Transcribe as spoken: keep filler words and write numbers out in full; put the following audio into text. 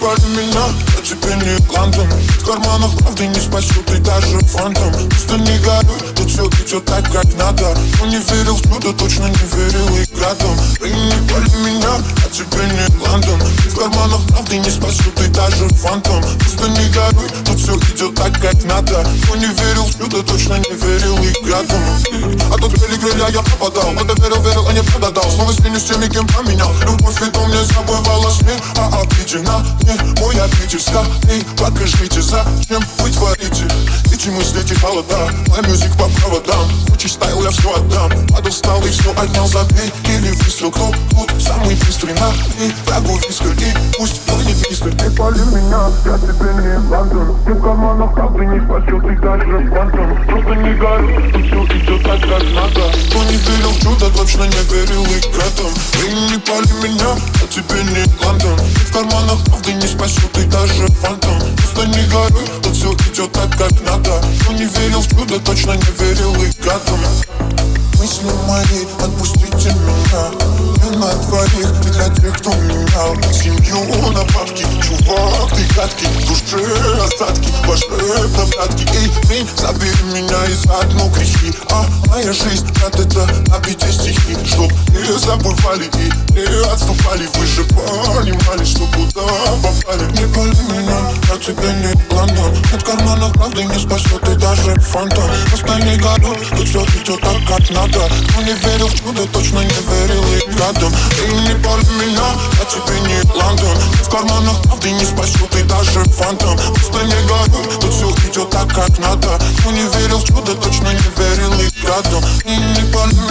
пали меня, я тебе не Лондон. В карманах правды не спасет и даже фантом. Просто не горюй, тут все идет так, как надо. Кто не верил в чудо, точно не верил и градом. Ты не пали меня, я тебе не Лондон. В карманах правды не спасет и даже фантом. Просто не горюй, тут все идет так, как надо. Кто не верил в чудо, точно не верил и градом. А тут крылья, крылья я пропадал. Это верил, верил, а не продал. Снова сменю с теми, кем поменял. Любовь и дом не забывала СМИ. А обидена, не мой обидческа. Эй, покажите, зачем вы творите? Эти мысли, эти холода. Мой мюзик по проводам. Хочешь стайл, я все отдам. Падал, встал и все отнял, забей. Или выстрел, кто тут самый быстрый на и врагу вискер. И пусть он не быстрый. Ты пали меня, я тебе не Лондон. Ты в карманах правды не спасет и даже фантом. Просто не горю, тут все идет так, как надо. Кто не верил в чудо, точно не верил и кратом. Вы не пали меня, я тебе не Лондон. Ты в карманах правды не спасет и даже фантом. Просто не горю, тут все идет так, как надо. Кто не верил в чудо, точно не верил и кратом. Мысли мои, отпустите меня. Я на двоих и для тех, кто менял семью на бабки. Чувак, ты гадкий, в душе остатки. Ваш рэп на вратке. Эй, ты забери меня из одной грехи. А моя жизнь, как это, набите стихи. Чтоб не забывали и не отступали. Вы же понимали, что куда попали. Не пали меня, я тебе не Лондон. От карманов правды не спасет и даже фантом. Просто не горю, тут все идет так, как надо. Кто не верил в чудо, точно не верил и гадом. Ты не пали меня, я тебе не Лондон. В карманах правды не спасет и даже фантом. Просто не горю, тут все идет так, как надо. Кто не верил в чудо, точно не верил и гадом. Ты не пали